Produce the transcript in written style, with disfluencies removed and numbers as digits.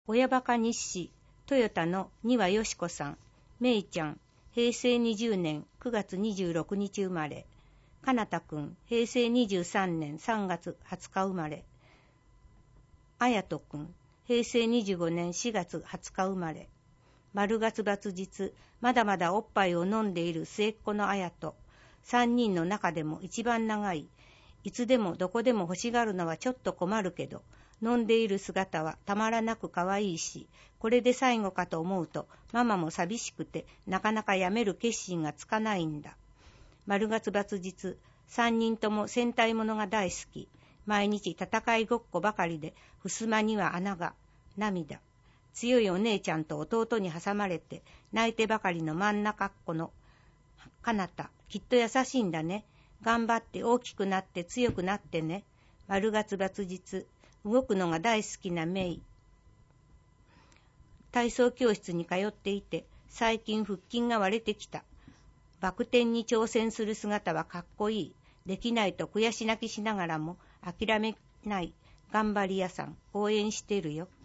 親バカ日誌、トヨタの丹羽よし子さん、めいちゃん、平成20年9月26日生まれ。かなたくん、平成23年3月20日生まれ。あやとくん、平成25年4月20日生まれ。丸月抜日、まだまだおっぱいを飲んでいる末っ子のあやと、3人の中でも一番長い。いつでもどこでも欲しがるのはちょっと困るけど、飲んでいる姿はたまらなく可愛いし、これで最後かと思うと、ママも寂しくてなかなかやめる決心がつかないんだ。丸月抜日、3人とも戦隊ものが大好き。毎日戦いごっこばかりで、襖には穴が、涙。強いお姉ちゃんと弟に挟まれて、泣いてばかりの真ん中っ子の、かなた、きっと優しいんだね。頑張って大きくなって強くなってね。丸月抜日、動くのが大好きなメイ。体操教室に通っていて、最近腹筋が割れてきた。バク転に挑戦する姿はかっこいい。できないと悔し泣きしながらも諦めない頑張り屋さん。応援してるよ。